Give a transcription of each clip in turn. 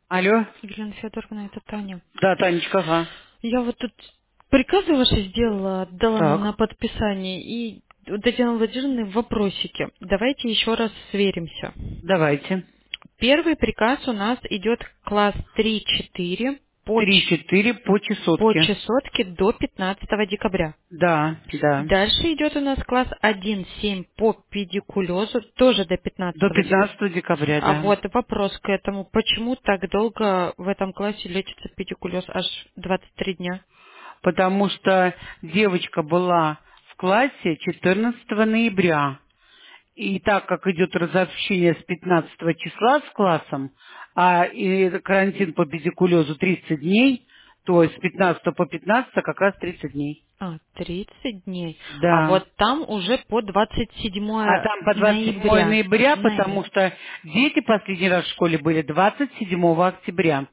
Алло? Елена Федоровна, это Таня. Да, Танечка, ага. Я вот тут приказы ваши сделала, отдала на Так, подписание, и у Татьяны Владимировны вопросики. Давайте еще раз сверимся. давайте. Первый приказ у нас идет класс 3-4 3-4 по по чесотке. чесотке до 15 декабря. Да, да. Дальше идет у нас класс 1-7 по педикулезу, тоже до До 15 декабря. 15 декабря, А да. вот вопрос к этому. Почему так долго в этом классе лечится педикулез? Аж 23 дня. Потому что девочка была в классе 14 ноября. И так как идет разобщение с 15 числа с классом, и карантин по педикулезу 30 дней, то есть с 15 по 15 как раз 30 дней. 30 дней. А Да. вот там уже по 27 А там по 27 ноября. ноября, потому что дети последний раз в школе были 27 октября.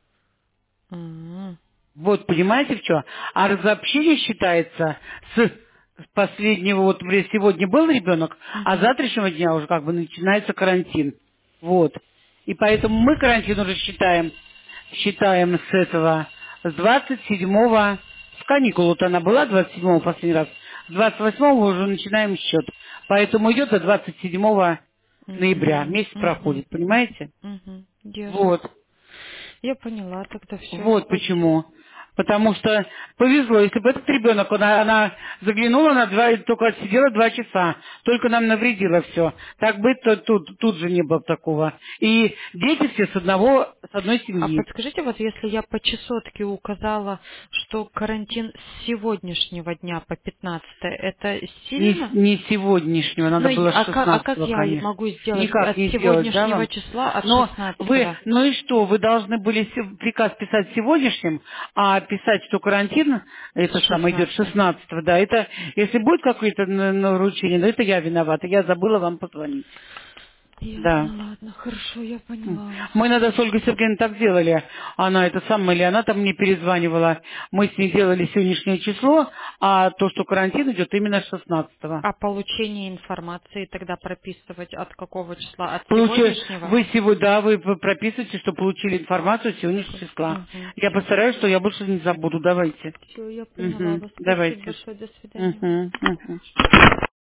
М. Вот, понимаете, в чем? А разобщение считается с последнего, вот, например, сегодня был ребенок, а с Мгм. завтрашнего дня уже как бы начинается карантин. Вот. И поэтому мы карантин уже считаем с этого, с 27-го, с каникул вот она была 27-го последний раз, с 28-го уже начинаем счет. Поэтому идет до 27 ноября, Мгм. месяц Мгм. проходит, понимаете? Мгм. Ясно. Вот. Я поняла, тогда все, Вот спасибо. почему. Потому что повезло, если бы этот ребенок, она заглянула на только отсидела 2 часа, только нам навредила все. Так бы тут же не было такого. И дети все с одной А семьи. подскажите, вот если я по чесотке указала, что карантин с сегодняшнего дня по 15, это сильно? Не сегодняшнего, надо Ну, было с а как 16-го, я конечно. могу сделать Никак от не сделать, да, сегодняшнего вам? числа, от Но 16? ну и что, вы должны были приказ писать сегодняшним, а писать, что карантин, это С самое идет 16. 16-го, да, это, если будет какое-то нарушение, ну это я виновата, я забыла вам позвонить. Да. Ясно, ладно, хорошо, я поняла вас. Мы иногда с Ольгой Сергеевной так делали. Она это самое, или она там мне перезванивала. Мы с ней делали сегодняшнее число, а то, что карантин идет именно с 16-го. А получение информации тогда прописывать от какого числа? От сегодняшнего? Вы сегодня, да, вы прописываете, что получили информацию с сегодняшнего числа. Угу. Я постараюсь, что я больше не забуду. Давайте. Все, я поняла Угу. вас. Спасибо Давайте. большое, до свидания. Угу. Угу.